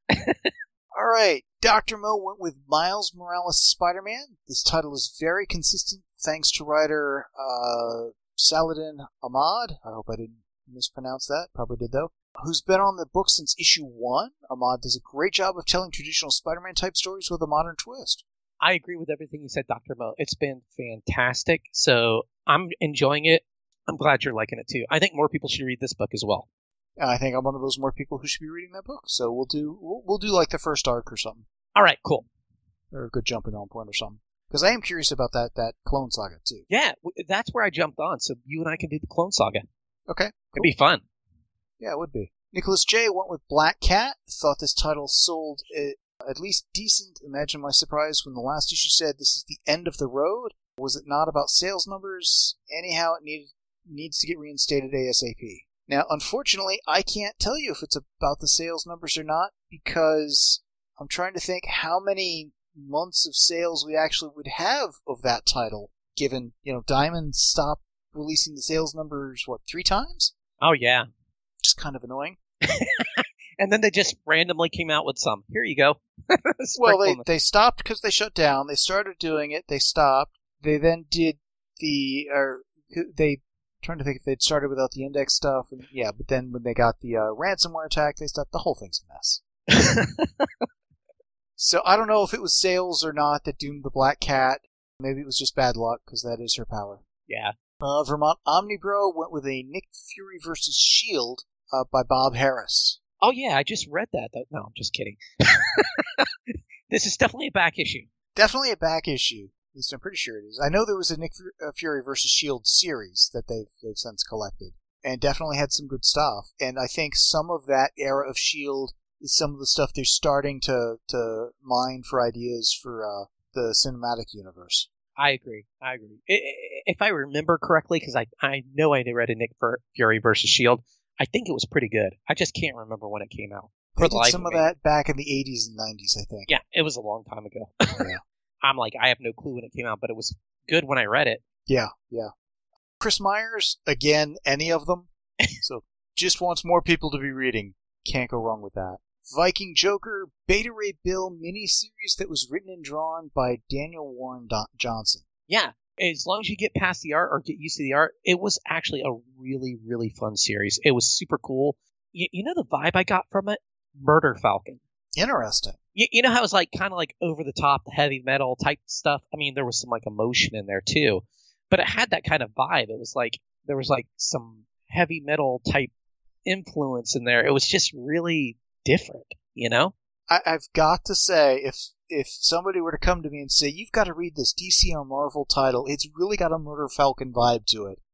All right, Doctor Mo went with Miles Morales Spider-Man. This title is very consistent thanks to writer uh, Saladin Ahmad. I hope I didn't mispronounce that. Probably did, though. Who's been on the book since issue one. Ahmad does a great job of telling traditional Spider-Man type stories with a modern twist. I agree with everything you said, Doctor Mo. It's been fantastic, so I'm enjoying it. I'm glad you're liking it too. I think more people should read this book as well. I think I'm one of those more people who should be reading that book. So we'll do we'll, we'll do like the first arc or something. All right, cool. Or a good jumping on point or something. Because I am curious about that that Clone Saga too. Yeah, that's where I jumped on. So you and I can do the Clone Saga. Okay, cool. It'd be fun. Yeah, it would be. Nicholas J. went with Black Cat. Thought this title sold uh, at least decent. Imagine my surprise when the last issue said this is the end of the road. Was it not about sales numbers? Anyhow, it needed. needs to get reinstated ASAP. Now, unfortunately, I can't tell you if it's about the sales numbers or not, because I'm trying to think how many months of sales we actually would have of that title, given, you know, Diamond stopped releasing the sales numbers, what, three times? Oh, yeah. Just kind of annoying. And then they just randomly came out with some. Here you go. Well, they, they stopped because they shut down. They started doing it. They stopped. They then did the... or they... trying to think if they'd started without the index stuff, and yeah, but then when they got the uh, ransomware attack, they stopped. The whole thing's a mess. So I don't know if it was sales or not that doomed the Black Cat. Maybe it was just bad luck, because that is her power. Yeah. Uh, Vermont Omnibro went with a Nick Fury versus Shield uh, by Bob Harris. Oh yeah, I just read that. No, I'm just kidding. This is definitely a back issue. Definitely a back issue. At least I'm pretty sure it is. I know there was a Nick Fury versus Shield series that they've they've since collected, and definitely had some good stuff. And I think some of that era of Shield is some of the stuff they're starting to to mine for ideas for uh, the cinematic universe. I agree. I agree. If I remember correctly, because I I know I read a Nick Fury versus Shield, I think it was pretty good. I just can't remember when it came out. They did some of that back in the eighties and nineties, I think. Yeah, it was a long time ago. Yeah. I'm like, I have no clue when it came out, but it was good when I read it. Yeah, yeah. Chris Myers, again, any of them. So just wants more people to be reading. Can't go wrong with that. Viking Joker, Beta Ray Bill miniseries that was written and drawn by Daniel Warren Do- Johnson. Yeah, as long as you get past the art or get used to the art, it was actually a really, really fun series. It was super cool. You, you know the vibe I got from it? Murder Falcon. Interesting. You, you know how it was like kind of like over the top, heavy metal type stuff? I mean, there was some like emotion in there too, but it had that kind of vibe. It was like, there was like some heavy metal type influence in there. It was just really different, you know? I, I've got to say, if if somebody were to come to me and say, you've got to read this D C or Marvel title, it's really got a Murder Falcon vibe to it.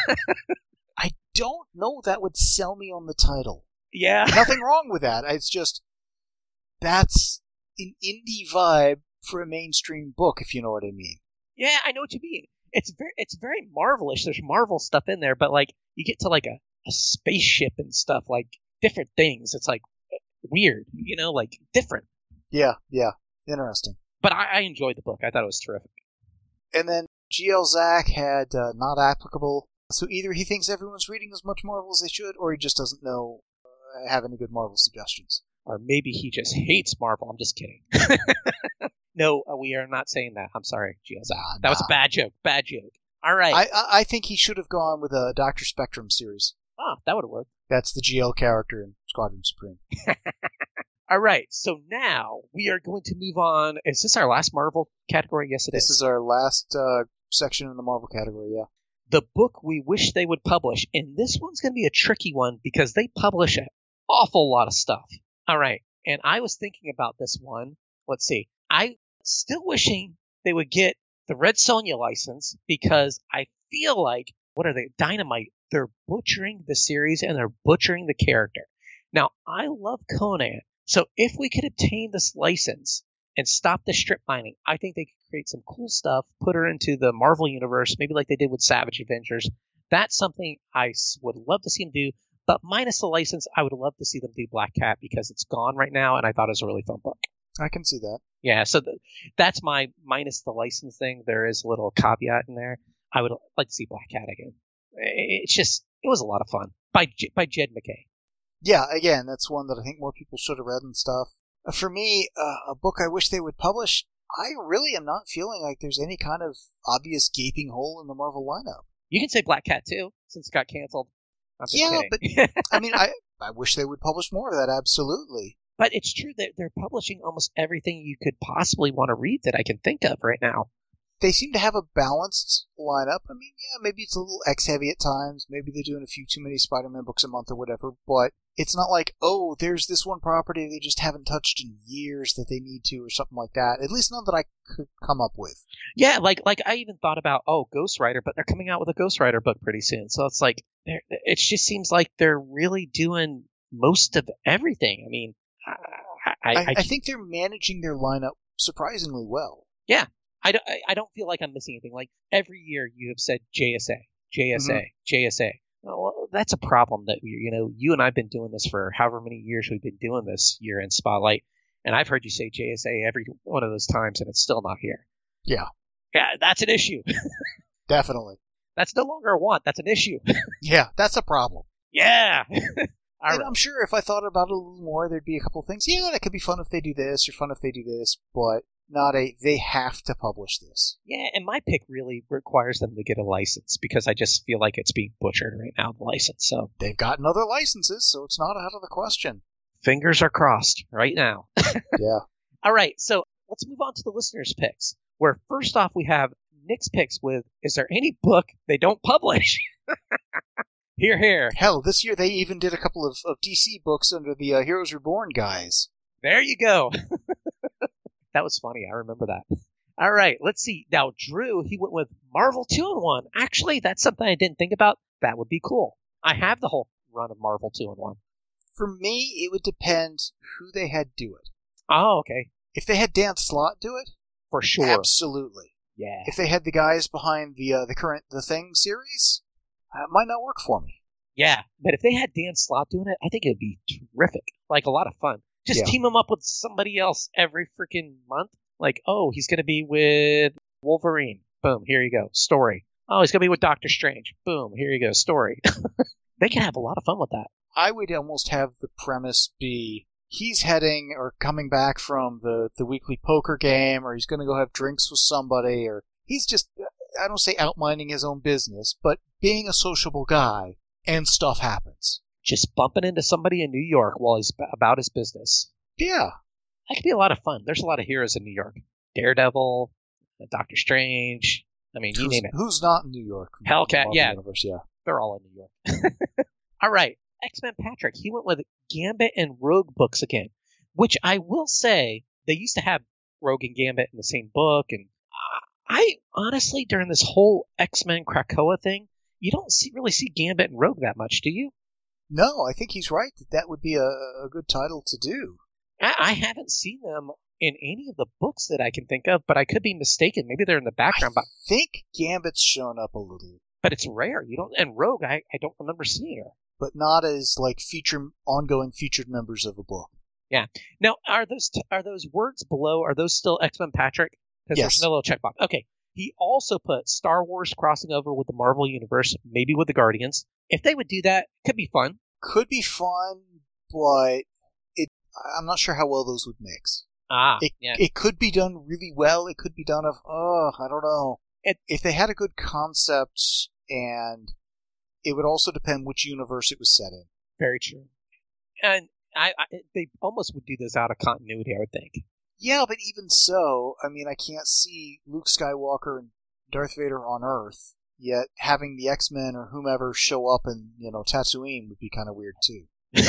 I don't know that would sell me on the title. Yeah. Nothing wrong with that. It's just, that's an indie vibe for a mainstream book, if you know what I mean. Yeah, I know what you mean. It's very, it's very Marvel-ish. There's Marvel stuff in there, but like you get to like a, a spaceship and stuff, like different things. It's like weird, you know, like different. Yeah, yeah, interesting. But I, I enjoyed the book. I thought it was terrific. And then G L Zach had uh, not applicable. So either he thinks everyone's reading as much Marvel as they should, or he just doesn't know uh, have any good Marvel suggestions. Or maybe he just hates Marvel. I'm just kidding. No, uh, we are not saying that. I'm sorry, G L Z. Nah, that nah. was a bad joke. Bad joke. All right. I, I I think he should have gone with a Doctor Spectrum series. Ah, that would have worked. That's the G L character in Squadron Supreme. All right. So now we are going to move on. Is this our last Marvel category? Yes, it this is. This is our last uh, section in the Marvel category, yeah. The book we wish they would publish. And this one's going to be a tricky one because they publish an awful lot of stuff. All right. And I was thinking about this one. Let's see. I still wishing they would get the Red Sonja license because I feel like, what are they? Dynamite. They're butchering the series and they're butchering the character. Now, I love Conan. So if we could obtain this license and stop the strip mining, I think they could create some cool stuff, put her into the Marvel universe, maybe like they did with Savage Avengers. That's something I would love to see them do. But minus the license, I would love to see them do Black Cat because it's gone right now, and I thought it was a really fun book. I can see that. Yeah, so the, that's my minus the license thing. There is a little caveat in there. I would like to see Black Cat again. It's just, it was a lot of fun. By by Jed MacKay. Yeah, again, that's one that I think more people should have read and stuff. For me, uh, a book I wish they would publish, I really am not feeling like there's any kind of obvious gaping hole in the Marvel lineup. You can say Black Cat, too, since it got canceled. I'm just yeah, kidding. but, I mean, I, I wish they would publish more of that, absolutely. But it's true that they're publishing almost everything you could possibly want to read that I can think of right now. They seem to have a balanced lineup. I mean, yeah, maybe it's a little X-heavy at times. Maybe they're doing a few too many Spider-Man books a month or whatever. But it's not like, oh, there's this one property they just haven't touched in years that they need to or something like that. At least none that I could come up with. Yeah, like like I even thought about, oh, Ghost Rider, but they're coming out with a Ghost Rider book pretty soon. So it's like, it just seems like they're really doing most of everything. I mean, I, I, I, I, I think they're managing their lineup surprisingly well. Yeah. I don't, I don't feel like I'm missing anything. Like, every year you have said J S A, J S A, mm-hmm. J S A. Well, that's a problem that, we, you know, you and I have been doing this for however many years we've been doing this year in Spotlight, and I've heard you say J S A every one of those times, and it's still not here. Yeah. Yeah, that's an issue. Definitely. That's no longer a want. That's an issue. Yeah, that's a problem. Yeah. And right. I'm sure if I thought about it a little more, there'd be a couple of things. Yeah, that could be fun if they do this, or fun if they do this, but not a, they have to publish this. Yeah, and my pick really requires them to get a license, because I just feel like it's being butchered right now, the license. So they've gotten other licenses, so it's not out of the question. Fingers are crossed right now. Yeah. All right, so let's move on to the listeners' picks, where first off we have Nick's picks with, is there any book they don't publish? Here, here. Hell, this year they even did a couple of, of D C books under the uh, Heroes Reborn guys. There you go. That was funny. I remember that. All right, let's see. Now, Drew, he went with Marvel two in one. Actually, that's something I didn't think about. That would be cool. I have the whole run of Marvel two in one. For me, it would depend who they had do it. Oh, okay. If they had Dan Slott do it, for sure. Absolutely. Yeah. If they had the guys behind the uh, the current The Thing series, that might not work for me. Yeah, but if they had Dan Slott doing it, I think it would be terrific. Like, a lot of fun. Just yeah. team him up with somebody else every freaking month. Like, oh, he's going to be with Wolverine. Boom, here you go. Story. Oh, he's going to be with Doctor Strange. Boom, here you go. Story. They can have a lot of fun with that. I would almost have the premise be he's heading or coming back from the, the weekly poker game, or he's going to go have drinks with somebody, or he's just, I don't say outminding his own business, but being a sociable guy, and stuff happens. Just bumping into somebody in New York while he's about his business. Yeah. That could be a lot of fun. There's a lot of heroes in New York. Daredevil, Doctor Strange. I mean, you who's, name it. Who's not in New York? Hellcat, yeah. Universe, yeah. They're all in New York. All right. X-Men Patrick, he went with Gambit and Rogue books again, which I will say, they used to have Rogue and Gambit in the same book, and I honestly, during this whole X-Men Krakoa thing, you don't see, really see Gambit and Rogue that much, do you? No, I think he's right that that would be a, a good title to do. I, I haven't seen them in any of the books that I can think of, but I could be mistaken. Maybe they're in the background. I but think Gambit's shown up a little. But it's rare. You don't. And Rogue, I, I don't remember seeing her. But not as like feature ongoing featured members of a book. Yeah. Now, are those t- are those words below? Are those still X-Men Patrick? Because Yes. there's no little checkbox. Okay. He also put Star Wars crossing over with the Marvel Universe, maybe with the Guardians. If they would do that, it could be fun. Could be fun, but it. I'm not sure how well those would mix. Ah, It yeah. it could be done really well. It could be done of oh I don't know. It- if they had a good concept, and it would also depend which universe it was set in. Very true. And I, I they almost would do this out of continuity, I would think. Yeah, but even so, I mean, I can't see Luke Skywalker and Darth Vader on Earth, yet having the X-Men or whomever show up in, you know, Tatooine would be kind of weird, too.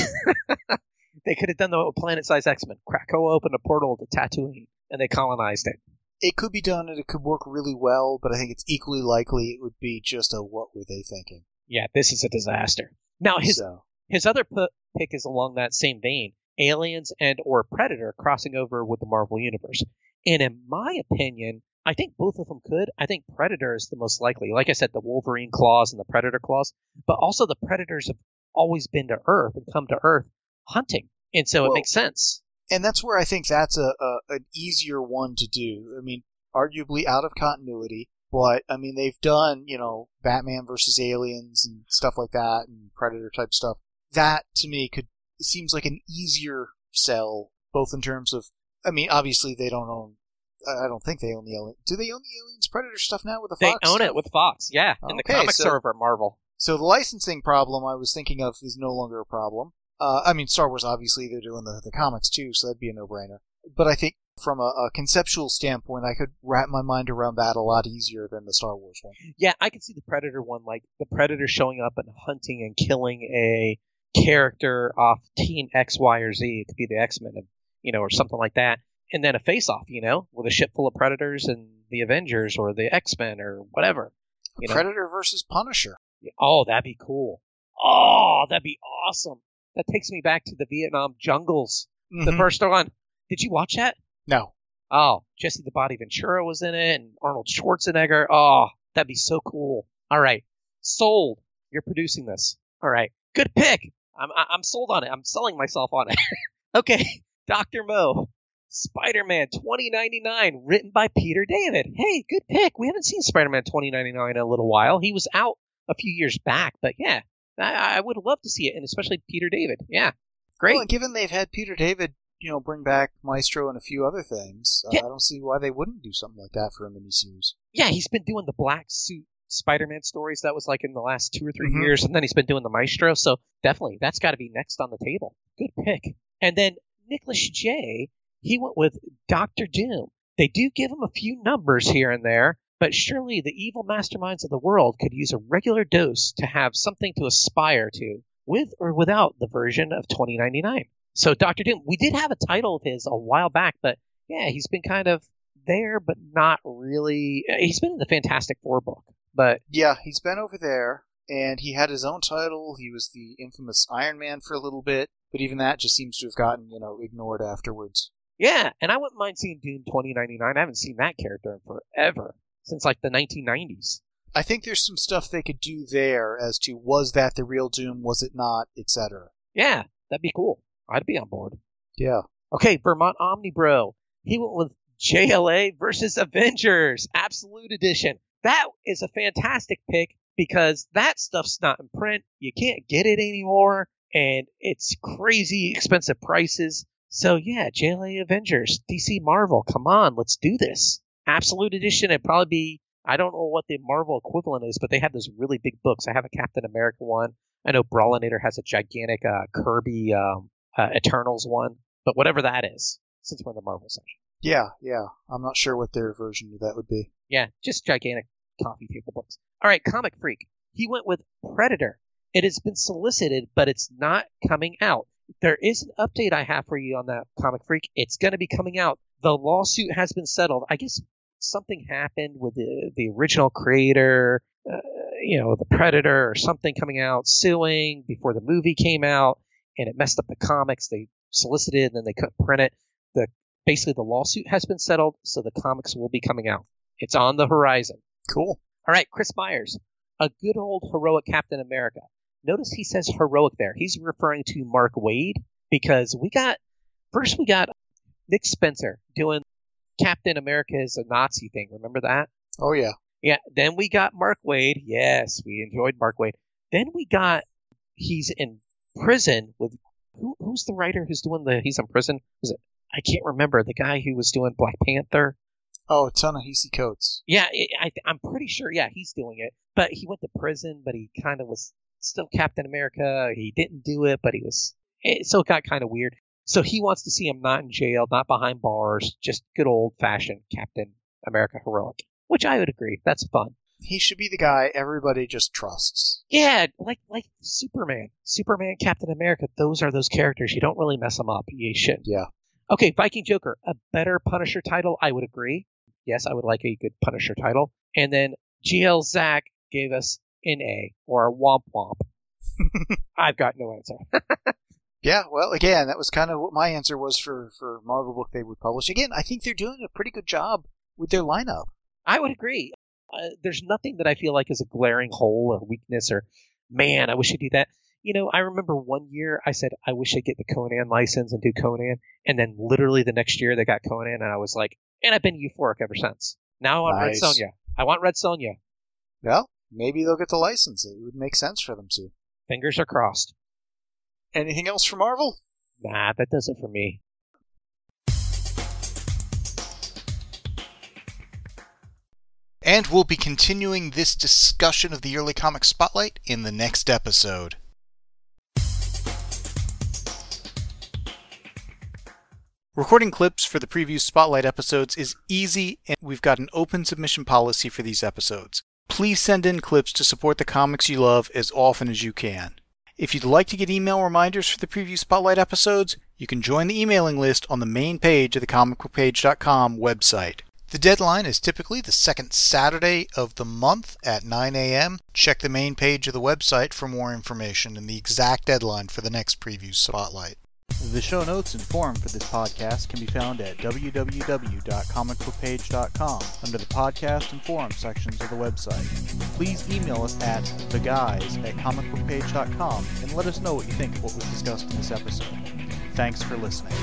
They could have done the planet-sized X-Men. Krakoa opened a portal to Tatooine, and they colonized it. It could be done and it could work really well, but I think it's equally likely it would be just a what were they thinking. Yeah, this is a disaster. Now, his So, his other p- pick is along that same vein. Aliens and or Predator crossing over with the Marvel Universe. And in my opinion, I think both of them could. I think Predator is the most likely. Like I said, the Wolverine claws and the Predator claws. But also the Predators have always been to Earth and come to Earth hunting. And so Well, it makes sense. and that's where I think that's a, a an easier one to do. I mean, arguably out of continuity, but I mean they've done, you know, Batman versus aliens and stuff like that, and Predator type stuff. That to me could it seems like an easier sell, both in terms of. I mean, obviously they don't own. I don't think they own the alien. Do they own the Aliens Predator stuff now with the They Fox? own stuff? it with Fox, yeah. And the Okay, comics so- are over at Marvel. So the licensing problem I was thinking of is no longer a problem. Uh, I mean, Star Wars, obviously, they're doing the, the comics too, so that'd be a no-brainer. But I think from a, a conceptual standpoint, I could wrap my mind around that a lot easier than the Star Wars one. Yeah, I can see the Predator one, like the Predator showing up and hunting and killing a character off Team X, Y, or Z. It could be the X-Men, you know, or something like that. And then a face-off, you know, with a ship full of Predators and the Avengers or the X-Men or whatever. You know? Predator versus Punisher. Oh, that'd be cool. Oh, that'd be awesome. That takes me back to the Vietnam jungles. The Mhm. first one. Did you watch that? No. Oh, Jesse the Body Ventura was in it, and Arnold Schwarzenegger. Oh, that'd be so cool. All right, sold. You're producing this. All right, good pick. I'm I'm sold on it. I'm selling myself on it. Okay, Doctor Mo, Spider-Man twenty ninety-nine, written by Peter David. Hey, good pick. We haven't seen Spider-Man twenty ninety-nine in a little while. He was out a few years back, but yeah, I, I would love to see it, and especially Peter David. Yeah, great. Well, and given they've had Peter David, you know, bring back Maestro and a few other things, uh, Yeah. I don't see why they wouldn't do something like that for a miniseries. Yeah, he's been doing the black suit Spider-Man stories. That was like in the last two or three Mhm. years, and then he's been doing the Maestro. So definitely, that's got to be next on the table. Good pick. And then Nicholas J. He went with Doctor Doom. They do give him a few numbers here and there, but surely the evil masterminds of the world could use a regular dose to have something to aspire to, with or without the version of twenty ninety-nine. So Doctor Doom, we did have a title of his a while back, but yeah, he's been kind of there, but not really. He's been in the Fantastic Four book, but Yeah, he's been over there, and he had his own title. He was the infamous Iron Man for a little bit, but even that just seems to have gotten, you know, ignored afterwards. yeah, and I wouldn't mind seeing Doom twenty ninety-nine. I haven't seen that character in forever, since like the nineteen nineties. I think there's some stuff they could do there as to was that the real Doom, was it not, et cetera. Yeah, that'd be cool. I'd be on board. Yeah. Okay, Vermont Omnibro. He went with J L A versus Avengers Absolute Edition. That is a fantastic pick because that stuff's not in print. You can't get it anymore, and it's crazy expensive prices. So yeah, J L A Avengers, D C Marvel, come on, let's do this. Absolute Edition, it'd probably be, I don't know what the Marvel equivalent is, but they have those really big books. I have a Captain America one. I know Brawlinator has a gigantic uh, Kirby um, uh, Eternals one, but whatever that is, since we're in the Marvel section. Yeah, yeah. I'm not sure what their version of that would be. Yeah, just gigantic coffee table books. All right, Comic Freak. He went with Predator. It has been solicited, but it's not coming out. There is an update I have for you on that, Comic Freak. It's going to be coming out. The lawsuit has been settled. I guess something happened with the, the original creator, uh, you know, the Predator or something coming out, suing before the movie came out, and it messed up the comics. They solicited, and then they couldn't print it. The Basically, the lawsuit has been settled, so the comics will be coming out. It's on the horizon. Cool. All right, Chris Myers, a good old heroic Captain America. Notice he says heroic there. He's referring to Mark Waid because we got, first we got Nick Spencer doing Captain America as a Nazi thing. Remember that? Oh, yeah. Yeah. Then we got Mark Waid. Yes, we enjoyed Mark Waid. Then we got, he's in prison with, who, who's the writer who's doing the, he's in prison? Was it, I can't remember, the guy who was doing Black Panther. Oh, Ta-Nehisi Coates. Yeah, I, I'm pretty sure, yeah, he's doing it. But he went to prison, but he kind of was still Captain America. He didn't do it, but he was, so it got kind of weird. So he wants to see him not in jail, not behind bars, just good old-fashioned Captain America heroic, which I would agree. That's fun. He should be the guy everybody just trusts. Yeah, like like Superman. Superman, Captain America, those are those characters. You don't really mess them up. You shouldn't. Yeah. Okay, Viking Joker, a better Punisher title, I would agree. Yes, I would like a good Punisher title. And then G L Zach gave us an A, or a womp womp. I've got no answer. Yeah, well, again, that was kind of what my answer was for, for Marvel book they would publish. Again, I think they're doing a pretty good job with their lineup. I would agree. Uh, there's nothing that I feel like is a glaring hole or weakness or, man, I wish I'd do that. You know, I remember one year I said, I wish I'd get the Conan license and do Conan. And then literally the next year they got Conan, and I was like, and I've been euphoric ever since. Now I want Nice. Red Sonja. I want Red Sonja. Well, maybe they'll get the license. It would make sense for them to. Fingers are crossed. Anything else for Marvel? Nah, that does it for me. And we'll be continuing this discussion of the Yearly Comic Spotlight in the next episode. Recording clips for the preview Spotlight episodes is easy, and we've got an open submission policy for these episodes. Please send in clips to support the comics you love as often as you can. If you'd like to get email reminders for the preview Spotlight episodes, you can join the emailing list on the main page of the comic book page dot com website. The deadline is typically the second Saturday of the month at nine a.m. Check the main page of the website for more information and the exact deadline for the next preview Spotlight. The show notes and forum for this podcast can be found at w w w dot comic book page dot com under the podcast and forum sections of the website. Please email us at theguys at comic book page dot com and let us know what you think of what was discussed in this episode. Thanks for listening.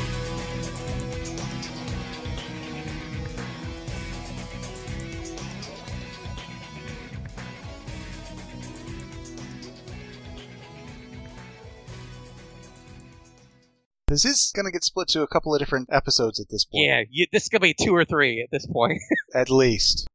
This is going to get split to a couple of different episodes at this point. Yeah, you, this is going to be two or three at this point. At least.